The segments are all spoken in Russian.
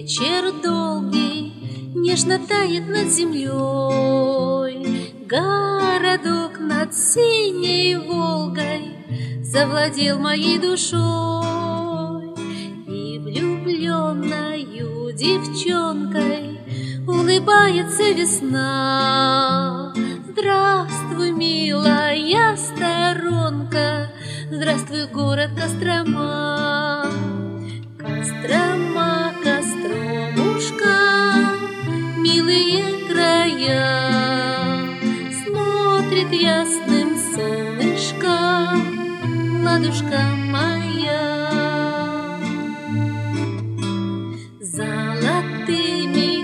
Вечер долгий нежно тает над землей, городок над синей Волгой завладел моей душой, и влюбленною девчонкой улыбается весна. Здравствуй, милая сторонка, здравствуй, город Кострома. Кострома, Костромушка, милые края, смотрит ясным солнышком ладушка моя. Золотыми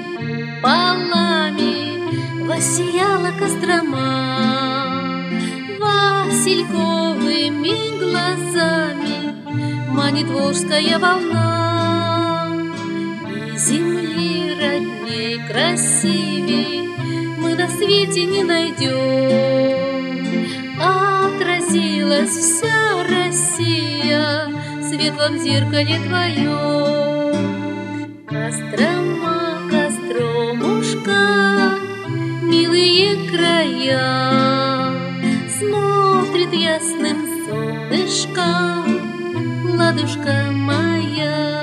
куполами воссияла Кострома, васильковыми глазами манит волжская волна. И земли родней красивей мы на свете не найдем. Отразилась вся Россия в светлом зеркале твоем. Кострома, Костромушка, милые края, смотрит ясным солнышком ладушка моя.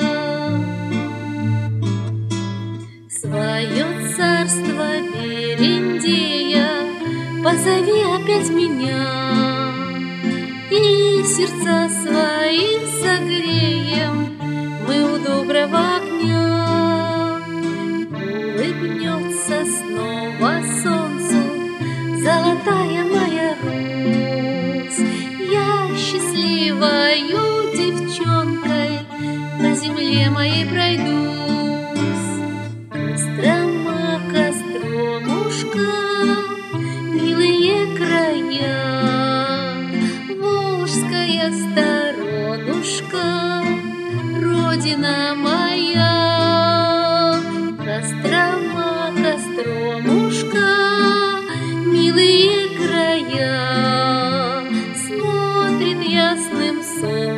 В свое царство Берендея позови опять меня, и сердца свои согреем мы у доброго огня. Улыбнется снова солнцу золотая моя Русь, я счастливою девчонкой на земле моей пройдусь. Кострома, Костромушка, милые края, волжская сторонушка, родина моя. Кострома, Костромушка, милые края, смотрит ясным солнцем